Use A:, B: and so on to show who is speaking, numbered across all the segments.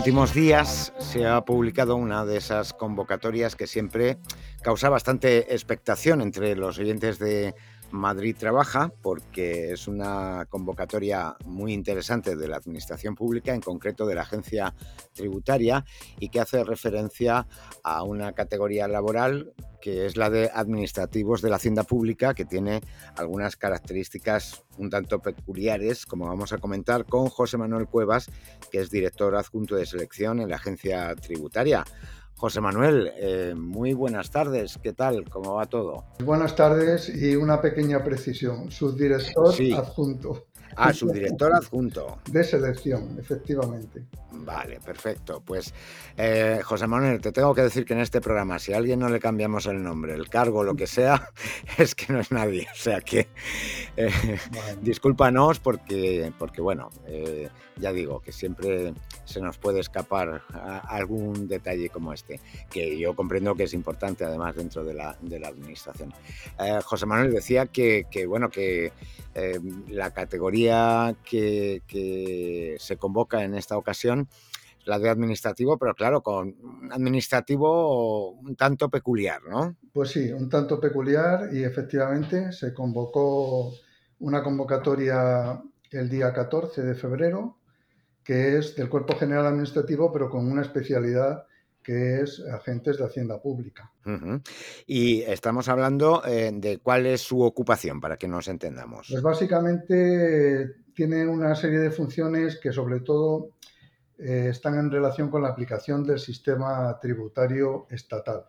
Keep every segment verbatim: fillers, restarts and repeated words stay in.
A: últimos días se ha publicado una de esas convocatorias que siempre causa bastante expectación entre los oyentes de Madrid Trabaja, porque es una convocatoria muy interesante de la Administración Pública, en concreto de la Agencia Tributaria, y que hace referencia a una categoría laboral que es la de administrativos de la Hacienda Pública, que tiene algunas características un tanto peculiares, como vamos a comentar con José Manuel Cuevas, que es director adjunto de selección en la Agencia Tributaria. José Manuel, eh, muy buenas tardes, ¿qué tal? ¿Cómo va todo?
B: Buenas tardes y una pequeña precisión, subdirector
A: Sí.
B: adjunto.
A: Ah, subdirector adjunto.
B: De selección, efectivamente.
A: Vale, perfecto. Pues, eh, José Manuel, te tengo que decir que en este programa, si a alguien no le cambiamos el nombre, el cargo, lo que sea, es que no es nadie. O sea que, eh,
B: Bueno.
A: discúlpanos porque, porque bueno, eh, ya digo, que siempre se nos puede escapar a algún detalle como este, que yo comprendo que es importante además dentro de la, de la administración. Eh, José Manuel decía que, que bueno, que eh, la categoría que, que se convoca en esta ocasión, la de administrativo, pero claro, con un administrativo un tanto peculiar, ¿no?
B: Pues sí, un tanto peculiar y efectivamente se convocó una convocatoria el día catorce de febrero, que es del Cuerpo General Administrativo, pero con una especialidad que es agentes de Hacienda Pública.
A: Uh-huh. Y estamos hablando eh, de cuál es su ocupación, para que nos entendamos.
B: Pues básicamente tiene una serie de funciones que sobre todo eh, están en relación con la aplicación del sistema tributario estatal.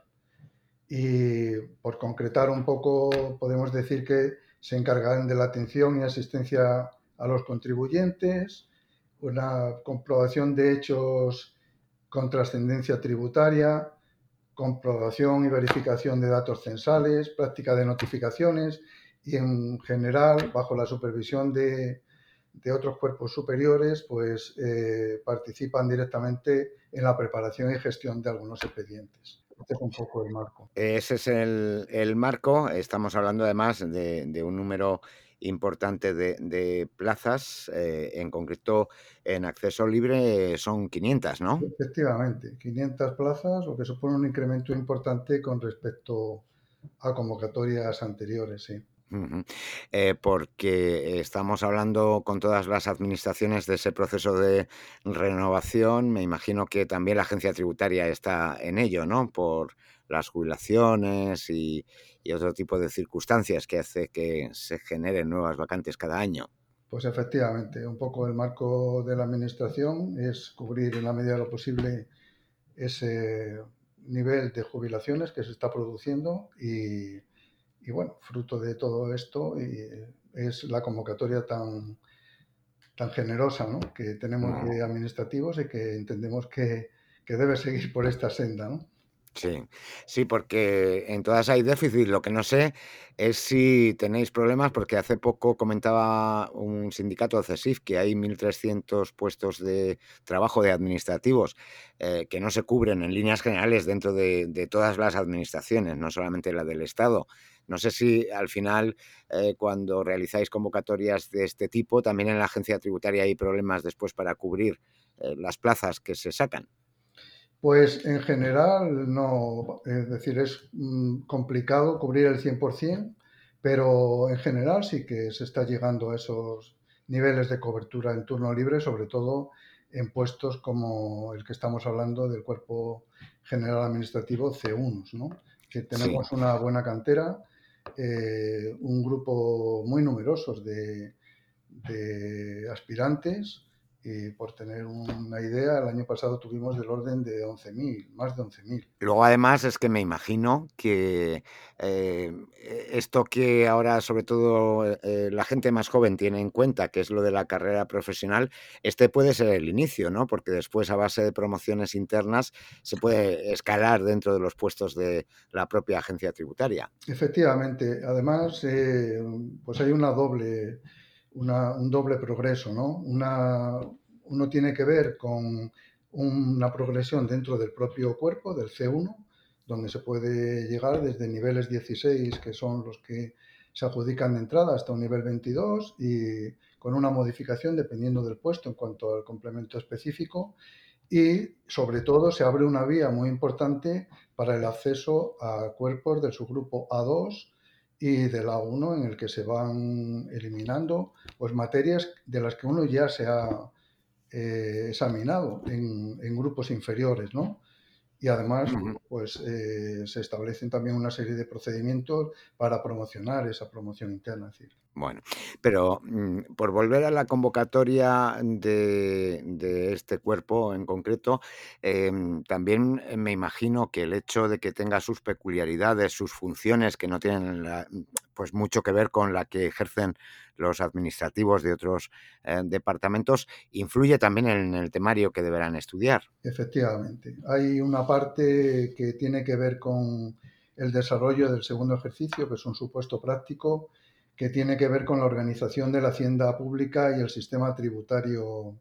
B: Y por concretar un poco, podemos decir que se encargan de la atención y asistencia a los contribuyentes, una comprobación de hechos con trascendencia tributaria, comprobación y verificación de datos censales, práctica de notificaciones y en general, bajo la supervisión de, de otros cuerpos superiores, pues eh, participan directamente en la preparación y gestión de algunos expedientes. Este es un poco el marco.
A: Ese es el, el marco. Estamos hablando además de, de un número importante de, de plazas, eh, en concreto en acceso libre son quinientas, ¿no?
B: Efectivamente, quinientas plazas, lo que supone un incremento importante con respecto a convocatorias anteriores, sí.
A: Uh-huh. Eh, porque estamos hablando con todas las administraciones de ese proceso de renovación. Me imagino que también la agencia tributaria está en ello, ¿no? Por las jubilaciones y, y otro tipo de circunstancias que hace que se generen nuevas vacantes cada año.
B: Pues efectivamente, un poco el marco de la administración es cubrir en la medida de lo posible ese nivel de jubilaciones que se está produciendo y, y bueno, fruto de todo esto y es la convocatoria tan, tan generosa, ¿no?, que tenemos de administrativos y que entendemos que, que debe seguir por esta senda, ¿no?
A: Sí, sí, porque en todas hay déficit. Lo que no sé es si tenéis problemas, porque hace poco comentaba un sindicato, CESIF, que hay mil trescientos puestos de trabajo de administrativos eh, que no se cubren en líneas generales dentro de, de todas las administraciones, no solamente la del Estado. No sé si al final, eh, cuando realizáis convocatorias de este tipo, también en la agencia tributaria hay problemas después para cubrir eh, las plazas que se sacan.
B: Pues en general no, es decir, es mm, complicado cubrir el cien por ciento, pero en general sí que se está llegando a esos niveles de cobertura en turno libre, sobre todo en puestos como el que estamos hablando del Cuerpo General Administrativo C uno, ¿no? Que
A: Sí.
B: tenemos una buena cantera, eh, un grupo muy numeroso de, de aspirantes. Y por tener una idea, el año pasado tuvimos del orden de once mil, más de once mil.
A: Luego, además, es que me imagino que eh, esto que ahora, sobre todo, eh, la gente más joven tiene en cuenta, que es lo de la carrera profesional, este puede ser el inicio, ¿no? Porque después, a base de promociones internas, se puede escalar dentro de los puestos de la propia agencia tributaria.
B: Efectivamente, además, eh, pues hay una doble, una, un doble progreso, ¿no? Una, uno tiene que ver con una progresión dentro del propio cuerpo, del C uno, donde se puede llegar desde niveles dieciséis, que son los que se adjudican de entrada, hasta un nivel veintidós, y con una modificación dependiendo del puesto en cuanto al complemento específico. y sobre todo se abre una vía muy importante para el acceso a cuerpos del subgrupo A dos y del A uno, en el que se van eliminando pues materias de las que uno ya se ha eh, examinado en, en, grupos inferiores, ¿no? Y además,
A: Ujú.
B: pues eh, se establecen también una serie de procedimientos para promocionar esa promoción interna. Es decir.
A: Bueno, pero mm, por volver a la convocatoria de, de este cuerpo en concreto, em, también eh, me imagino que el hecho de que tenga sus peculiaridades, sus funciones que no tienen la- pues mucho que ver con la que ejercen los administrativos de otros eh, departamentos, influye también en el temario que deberán estudiar.
B: Efectivamente. Hay una parte que tiene que ver con el desarrollo del segundo ejercicio, que es un supuesto práctico, que tiene que ver con la organización de la hacienda pública y el sistema tributario,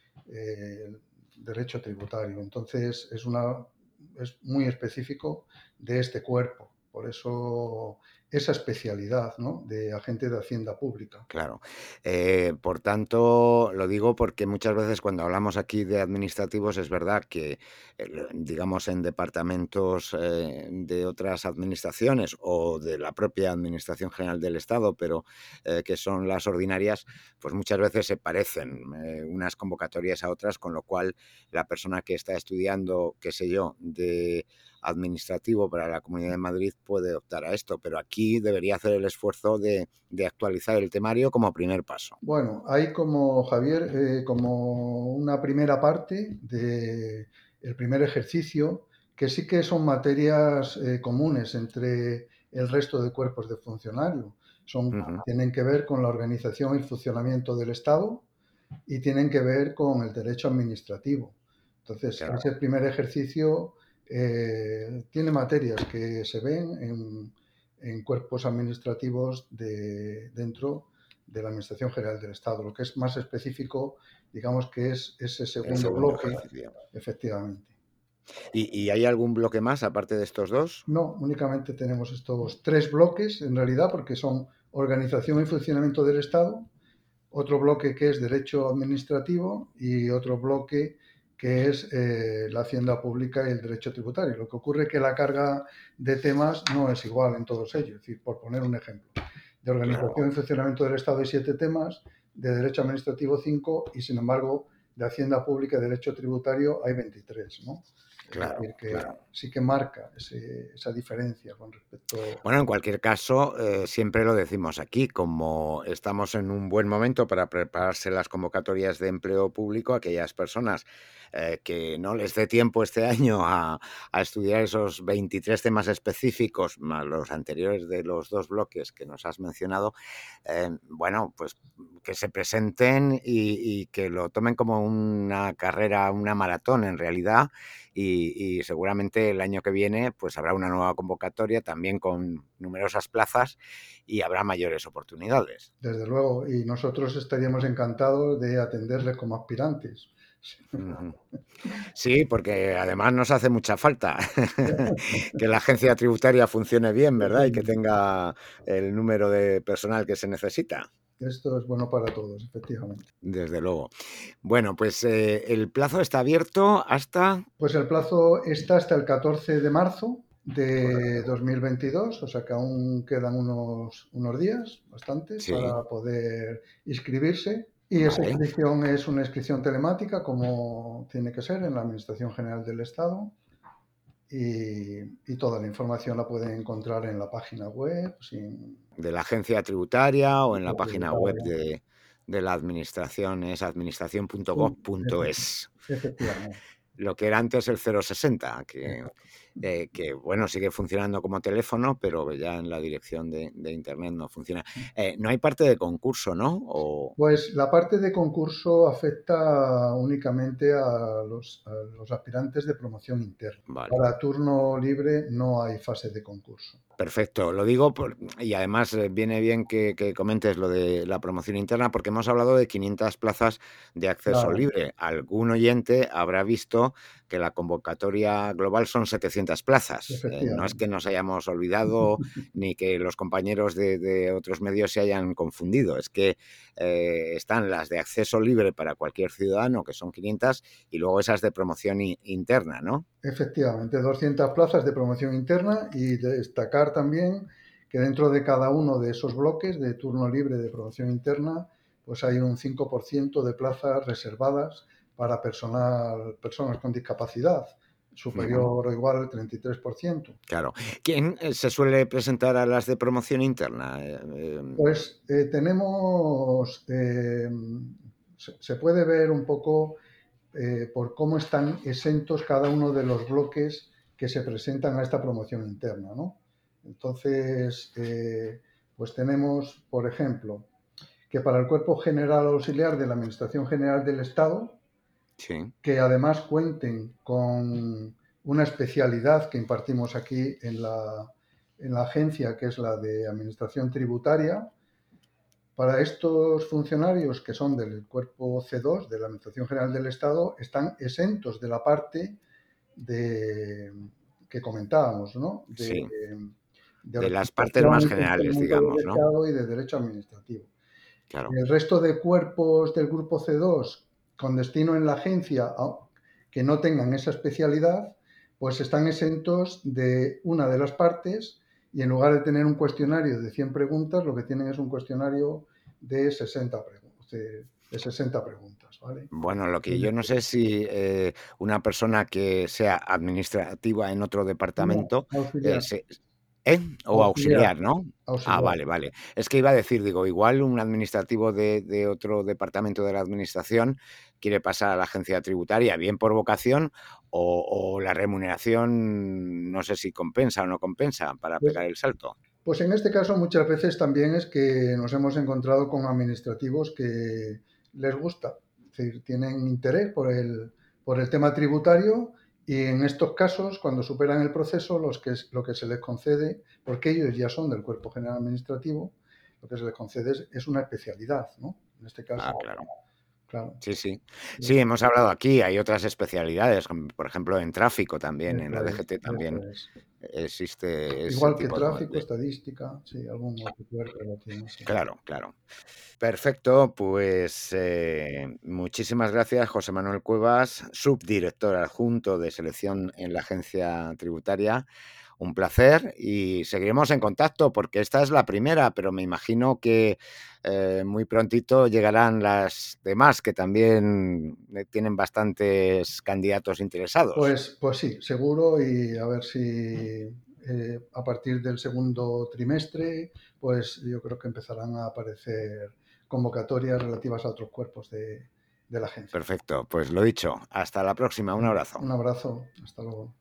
B: eh, el derecho tributario. Entonces, es, una, es muy específico de este cuerpo. Por eso, esa especialidad, ¿no?, de agente de hacienda pública.
A: Claro. Eh, por tanto, lo digo porque muchas veces cuando hablamos aquí de administrativos es verdad que, el- digamos, en departamentos eh, de otras administraciones o de la propia Administración General del Estado, pero eh, que son las ordinarias, pues muchas veces se parecen eh, unas convocatorias a otras, con lo cual la persona que está estudiando, qué sé yo, de administrativo para la Comunidad de Madrid puede optar a esto, pero aquí debería hacer el esfuerzo de de actualizar el temario como primer paso.
B: Bueno, hay como, Javier, eh, como una primera parte del primer ejercicio, que sí que son materias eh, comunes entre el resto de cuerpos de funcionario. Son,
A: Ujú.
B: tienen que ver con la organización y funcionamiento del Estado y tienen que ver con el derecho administrativo. Entonces,
A: Claro.
B: ese primer ejercicio eh, tiene materias que se ven en, en cuerpos administrativos de, dentro de la Administración General del Estado. Lo que es más específico, digamos que es ese
A: El
B: segundo
A: segundo
B: bloque,
A: ejercicio.
B: efectivamente.
A: ¿Y, y hay algún bloque más aparte de estos dos?
B: No, únicamente tenemos estos tres bloques, en realidad, porque son organización y funcionamiento del Estado, otro bloque que es derecho administrativo y otro bloque que es eh, la hacienda pública y el derecho tributario. Lo que ocurre es que la carga de temas no es igual en todos ellos. Es decir, por poner un ejemplo, de
A: Claro.
B: organización y funcionamiento del Estado hay siete temas, de derecho administrativo cinco y, sin embargo, de hacienda pública y derecho tributario hay veintitrés, ¿no? Es
A: Claro,
B: decir, que
A: claro.
B: sí que marca ese, esa diferencia con respecto.
A: Bueno, en cualquier caso, eh, siempre lo decimos aquí, como estamos en un buen momento para prepararse las convocatorias de empleo público, aquellas personas eh, que no les dé tiempo este año a, a estudiar esos veintitrés temas específicos, más los anteriores de los dos bloques que nos has mencionado, eh, bueno, pues que se presenten y, y que lo tomen como una carrera, una maratón en realidad, y, y seguramente el año que viene pues habrá una nueva convocatoria también con numerosas plazas y habrá mayores oportunidades.
B: Desde luego, y nosotros estaríamos encantados de atenderles como aspirantes.
A: Ujú. Sí, porque además nos hace mucha falta que la agencia tributaria funcione bien, ¿verdad? Y que tenga el número de personal que se necesita.
B: Esto es bueno para todos, efectivamente.
A: Desde luego. Bueno, pues eh, el plazo está abierto hasta...
B: Pues el plazo está hasta el catorce de marzo de
A: Correcto.
B: dos mil veintidós, o sea que aún quedan unos, unos días, bastantes,
A: Sí,
B: para poder inscribirse. Y esa
A: vale.
B: inscripción es una inscripción telemática, como tiene que ser en la Administración General del Estado. Y, y toda la información la pueden encontrar en la página web, sin
A: De la agencia tributaria o en la página web
B: tributaria.
A: de, de la administración, es administración punto gov
B: Punto.
A: punto es.
B: Efectivamente.
A: Lo que era antes el cero sesenta, que,
B: Exacto.
A: eh, que bueno, sigue funcionando como teléfono, pero ya en la dirección de, de internet no funciona. Eh, no hay parte de concurso, ¿no? O,
B: Pues la parte de concurso afecta únicamente a los, a los aspirantes de promoción interna.
A: vale.
B: Para turno libre no hay fase de concurso.
A: Perfecto, lo digo por, y además eh, viene bien que, que comentes lo de la promoción interna porque hemos hablado de quinientas plazas de acceso
B: Claro,
A: libre. Algún oyente habrá visto que la convocatoria global son setecientas plazas. Eh, no es que
B: Efectivamente.
A: nos hayamos olvidado ni que los compañeros de, de otros medios se hayan confundido. Es que eh, están las de acceso libre para cualquier ciudadano, que son quinientas, y luego esas de promoción i- interna, ¿no?
B: Efectivamente, doscientas plazas de promoción interna y destacar también que dentro de cada uno de esos bloques de turno libre de promoción interna, pues hay un cinco por ciento de plazas reservadas para personal, personas con discapacidad,
A: Ujú.
B: superior o igual al treinta y tres por ciento.
A: Claro. ¿Quién eh, se suele presentar a las de promoción interna? Eh, eh,
B: Pues eh, tenemos, eh, se, se puede ver un poco eh, por cómo están exentos cada uno de los bloques que se presentan a esta promoción interna, ¿no? Entonces, eh, pues tenemos, por ejemplo, que para el Cuerpo General Auxiliar de la Administración General del Estado,
A: sí,
B: que además cuenten con una especialidad que impartimos aquí en la, en la agencia, que es la de Administración Tributaria. Para estos funcionarios que son del cuerpo C dos de la Administración General del Estado, están exentos de la parte de, que comentábamos, ¿no? De,
A: sí.
B: de
A: De las partes
B: organización
A: más
B: y
A: generales,
B: funcionamiento del
A: digamos, ¿no?
B: Estado y de derecho administrativo.
A: Claro.
B: El resto de cuerpos del grupo C dos con destino en la agencia que no tengan esa especialidad, pues están exentos de una de las partes y en lugar de tener un cuestionario de cien preguntas, lo que tienen es un cuestionario de sesenta, preguntas, de, de sesenta preguntas, ¿vale?
A: Bueno, lo que yo no sé es si eh, una persona que sea administrativa en otro
B: No,
A: departamento eh,
B: auxiliar,
A: se- ¿eh? O
B: auxiliar,
A: auxiliar, ¿no? Ah,
B: auxiliar.
A: vale, vale. Es que iba a decir, digo, igual un administrativo de, de otro departamento de la administración quiere pasar a la agencia tributaria, bien por vocación, o, o la remuneración, no sé si compensa o no compensa para
B: Pues
A: pegar el salto.
B: Pues en este caso muchas veces también es que nos hemos encontrado con administrativos que les gusta, es decir, tienen interés por el, por el tema tributario y en estos casos, cuando superan el proceso, los que, lo que se les concede, porque ellos ya son del Cuerpo General Administrativo, lo que se les concede es, es una especialidad, ¿no? En este caso,
A: Ah, claro.
B: claro.
A: Sí, sí. Sí,
B: Es-
A: hemos hablado aquí, hay otras especialidades, como por ejemplo en tráfico también, en la
B: Eso es,
A: D G T
B: eso
A: también
B: es.
A: existe ese
B: Igual que
A: tipo de...
B: tráfico,
A: de-
B: estadística, sí, algún otro cuerpo lo tiene, sí.
A: Claro, claro. Perfecto, pues eh, muchísimas gracias, José Manuel Cuevas, subdirector adjunto de selección en la agencia tributaria. Un placer y seguiremos en contacto porque esta es la primera, pero me imagino que eh, muy prontito llegarán las demás que también eh, tienen bastantes candidatos interesados.
B: Pues, pues sí, seguro y a ver si eh, a partir del segundo trimestre, pues yo creo que empezarán a aparecer convocatorias relativas a otros cuerpos de, de la agencia.
A: Perfecto, pues lo dicho, hasta la próxima, un
B: Venga,
A: abrazo.
B: un abrazo, hasta luego.